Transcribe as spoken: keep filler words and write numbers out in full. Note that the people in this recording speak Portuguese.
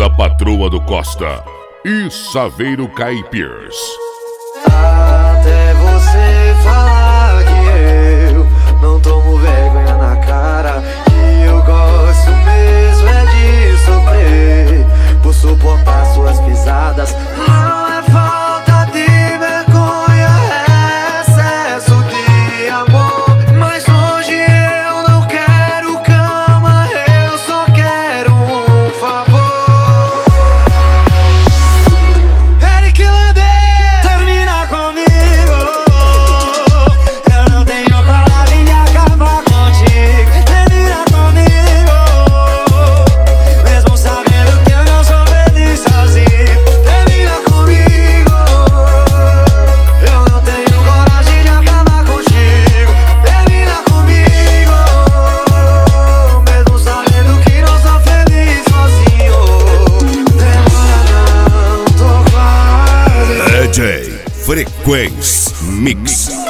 da Patroa do Costa e Saveiro Caipirs. Até você falar que eu não tomo vergonha na cara, que eu gosto mesmo é de sofrer por suportar suas pisadas. Não é falta de vergonha, é excesso de amor. Mas hoje eu não quero cama, eu só quero um favor. Eric Landê, termina comigo. Eu não tenho coragem de acabar contigo. Termina comigo, mesmo sabendo que eu não sou feliz sozinho. Termina comigo, eu não tenho coragem de acabar contigo. Termina comigo, mesmo sabendo que não sou feliz sozinho. Demora não, tô quase. D J Frequência Mix.